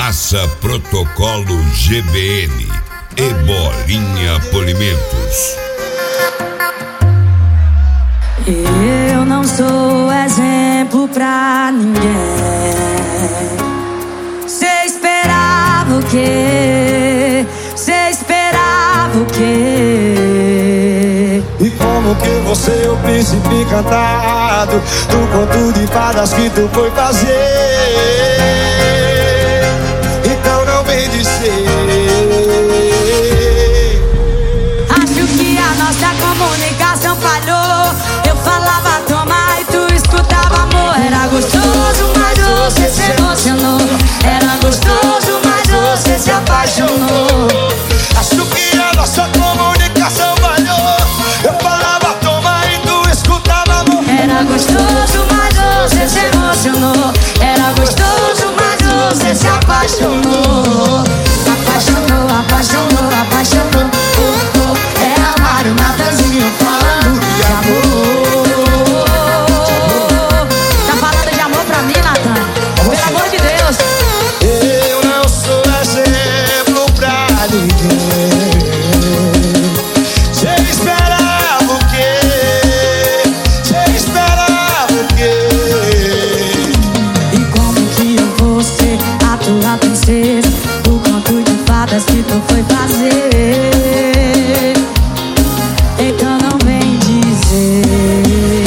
Fumaça Protocolo GBN e Bolinha Polimentos. Eu não sou exemplo pra ninguém. Cê esperava o quê? Cê esperava o quê? E como que você é o príncipe encantado do conto de fadas que tu foi fazer? Então não vem dizer. Acho que a nossa comunicação falhou. Eu falava toma e tu escutava amor. Era gostoso, mas você se emocionou. Era gostoso, mas você se apaixonou. Acho que a nossa comunicação falhou. Eu falava toma e tu escutava amor. Era gostoso, mas você se emocionou. Era gostoso, mas você se apaixonou. Apaixonou, apaixonou, apaixonou. É amar o Natanzinho falando de amor. Tá falando de amor pra mim, Natan? Pelo amor de Deus. Eu não sou exemplo pra ninguém. Cê esperava o quê? Cê esperava o quê? E como que eu vou ser a tua princesa do conto de fadas que tu foi fazer? Então não vem dizer.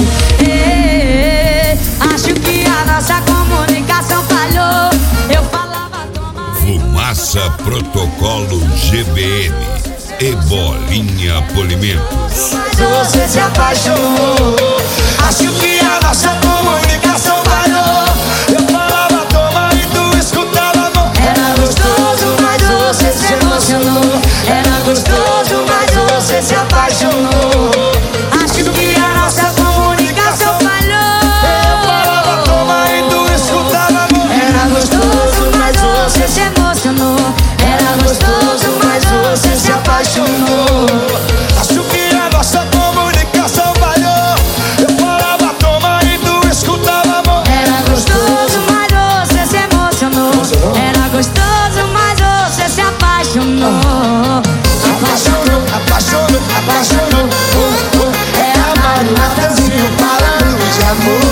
Acho que a nossa comunicação falhou. Eu falava toma. Fumaça Protocolo GBN e Bolinha Polimentos. Você se apaixonou. Acho que a nossa comunicação falhou. Eu falava toma e tu escutava amor. Era gostoso, mas você se emocionou. Era gostoso, mas você se apaixonou. Acho que a nossa comunicação falhou. Eu falava toma e tu escutava amor. Era gostoso, mas você se emocionou. Era gostoso, mas você se apaixonou. Acho que a nossa comunicação falhou. Eu falava toma e tu escutava amor. Era gostoso, mas você se emocionou. Era gostoso, mas você se apaixonou. Apaixonou, apaixonou, apaixonou. É amar o Natanzinho falando de amor.